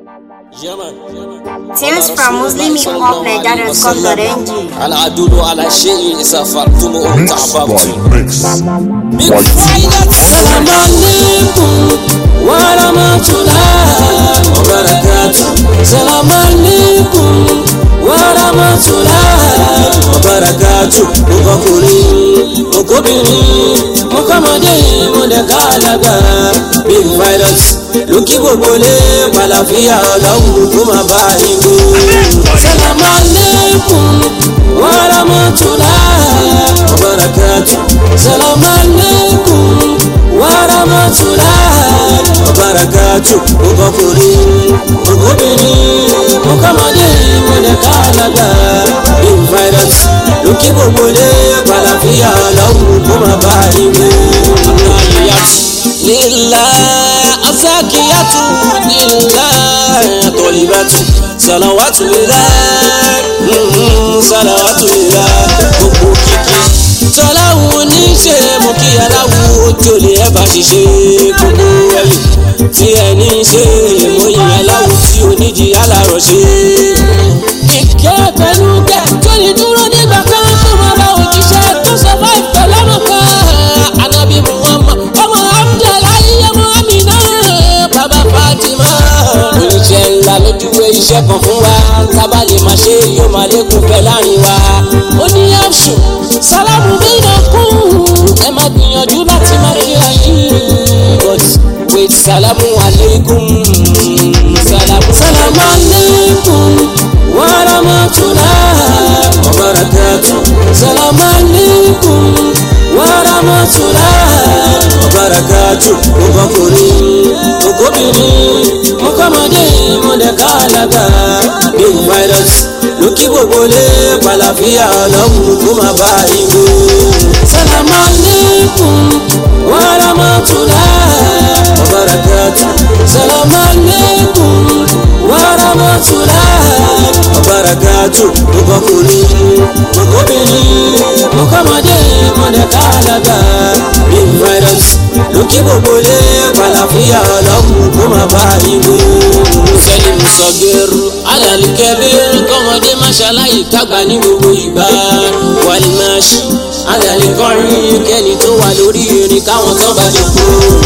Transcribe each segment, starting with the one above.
Tunes from muslimhiphopnigeria.com.ng. العدول على شيء سافرتم وتعبرتم. السلام عليكم ورحمة الله وبركاته. السلام عليكم ورحمة الله وبركاته. Mokokuri, mokobiri, mokomode, modekalaga. Big virus, lókì gbogbo lé pàlàfíà ọlọ́run kó má bá ìlú. Salamu alaikum wa rahmatullahi wa barakatuh. Salamu alaikum wa rahmatullahi wa barakatuh. Mokokuri, mokobiri, mokomode, modekalaga. Big virus, lókì gbogbo lé pàlàfíà ọlọ́run kó má bá ìlú. Lillah azakiyatu lillah tolibatu salawatu lillah salawatu lillah gbogbo kìkì tọ́láwù ní ṣe mú kí aláwù ojú olè ẹ̀bà ṣiṣẹ́ gbogbo ẹ̀yìn tí ẹni ṣe mú ìyẹn aláwù tí oníjì alárọ̀ ṣe. Ìkẹ́ pẹ̀lú kẹ́ tó ní dúró nígbà kan tó máa bá òjíṣẹ́ tó sọ fún ìpẹ̀lẹ́mù kan Ànábì Muhammad ọmọ Abdullahi ọmọ Amina bàbá Fatima. Iṣẹ́ ńlá lójúwé iṣẹ́ kan fún wa tábà lè máa ṣe yóò máa lékún fẹ́ láàrin wa. Ó ní àṣù sálámù bínú kún ẹ máa gbìyànjú láti máa kí ayé. But wait, salamu alaikum salamu alaikum wa rahmatullahi wa barakatuh. Salamu alaikum wa rahmatullahi wa barakatuh. Mokokuri, mokobiri, mokomode, modekalaga. Big virus, lókì gbogbo lé pàlàfíà ọlọ́run kó má bá ìlú. Salamu alaikum wa rahmatullahi wa barakatuh. Salamu alaikum wa rahmatullahi wa barakatuh. Mokokuri, mokobiri, mokomode, modekalaga. Big virus, lókì gbogbo lé pàlàfíà ọlọ́run kó má bá ìlú. Sẹ́ni musọ̀gẹ́rù alalikẹ́bẹ́rù kọ́mọdé máṣáláyé kágbá ní gbogbo ìgbà. Wàlímáṣí alalikọ́rin kẹ́ni tó wà lórí erin káwọn tán bá dòkó.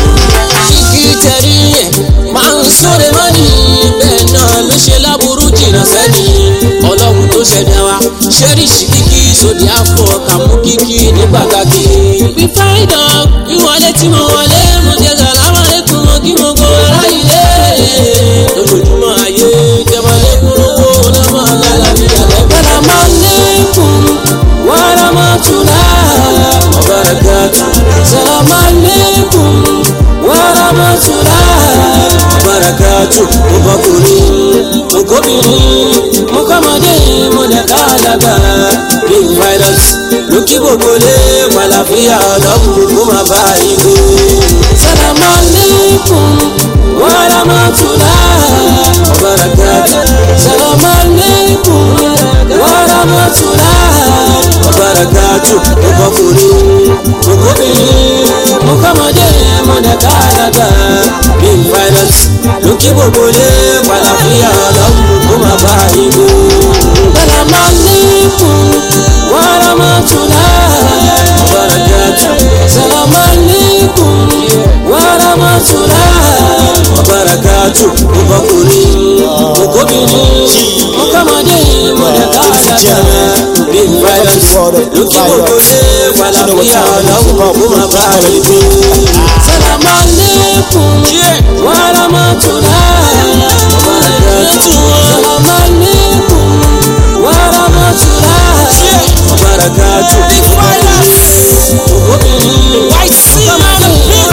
Kíkí tẹ̀rí ẹ̀ máa ń sóre mọ́ni bẹ́ẹ̀ náà ló ṣe láburú jìnnà sẹ́ni. Ọlọ́run tó ṣẹ̀dá wa ṣẹ́ríṣì kíkí sódì àfọ̀ kàmú kíkí ní pàtàkì. Bí fáìdà ìwọlé tí mo wọlé mo jẹ́ sàlámà lẹ́kùn mọ́ kí mo gbọ́ ara ilé. Lójoojúmọ́ ayé jẹ́mọ́ lẹ́kùn owó náà máa lára ní àlẹ́. Salamu alaikum wa rahmatullahi wa barakatuh. Salamu alaikum wa rahmatullahi wa barakatuh. Mokokuri, mokobiri, mokomode, modekalaga. Big virus, lókì gbogbo lé pàlàfíà ọlọ́run kó má bá ìlú. Salamu alaikum wa rahmatullahi wa barakatuh. Salamu alaikum wa rahmatullahi wa barakatuh. Mokokuri, mokobiri, mokomode, modekalaga. Big virus, lókì gbogbo lé pàlàfíà ọlọ́run kó má bá ìlú. Salamu alaikum wa rahmatullahi wa barakatuh. Salamu alaikum wa rahmatullahi wa barakatuh. Mokokuri, mokobiri, mokomode, modekalaga. Big virus, lókì gbogbo lé pàlàfíà ọlọ́run kó má bá ìlú. Salamu alaikum wa rahmatullahi wa barakatuh. Salamu alaikum wa rahmatullahi wa barakatuh. Big virus, mokobiri, mokomode,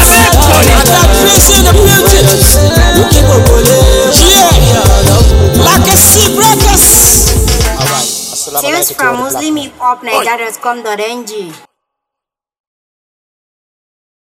lókì gbogbo lé pàlàfíà ọlọ́run. Tunes from muslimhiphopnigeria.com.ng.